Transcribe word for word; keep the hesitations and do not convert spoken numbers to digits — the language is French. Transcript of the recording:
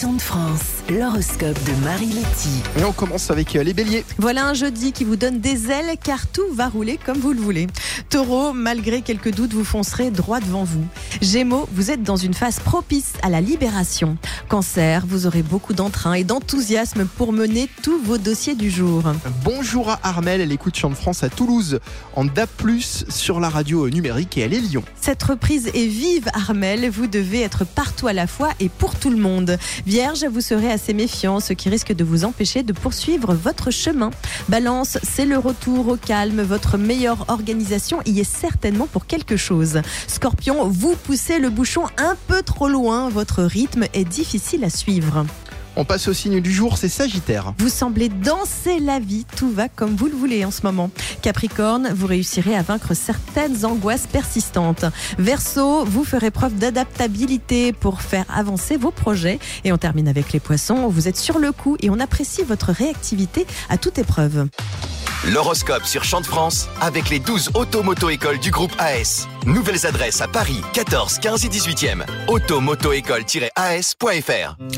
Chant de France, l'horoscope de Marie Letty. Et on commence avec les béliers. Voilà un jeudi qui vous donne des ailes car tout va rouler comme vous le voulez. Taureau, malgré quelques doutes, vous foncerez droit devant vous. Gémeaux, vous êtes dans une phase propice à la libération. Cancer, vous aurez beaucoup d'entrain et d'enthousiasme pour mener tous vos dossiers du jour. Bonjour à Armelle, elle écoute Chant de France à Toulouse en D A B plus, sur la radio numérique et elle est Lyon. Cette reprise est vive, Armelle. Vous devez être partout à la fois et pour tout le monde. Vierge, vous serez assez méfiant, ce qui risque de vous empêcher de poursuivre votre chemin. Balance, c'est le retour au calme. Votre meilleure organisation y est certainement pour quelque chose. Scorpion, vous poussez le bouchon un peu trop loin. Votre rythme est difficile à suivre. On passe au signe du jour, c'est Sagittaire. Vous semblez danser la vie, tout va comme vous le voulez en ce moment. Capricorne, vous réussirez à vaincre certaines angoisses persistantes. Verseau, vous ferez preuve d'adaptabilité pour faire avancer vos projets. Et on termine avec les Poissons, vous êtes sur le coup et on apprécie votre réactivité à toute épreuve. L'horoscope sur Chant de France avec les douze auto-moto-écoles du groupe A S. Nouvelles adresses à Paris, quatorze, quinze et dix-huitième. auto moto école tiret a s point f r.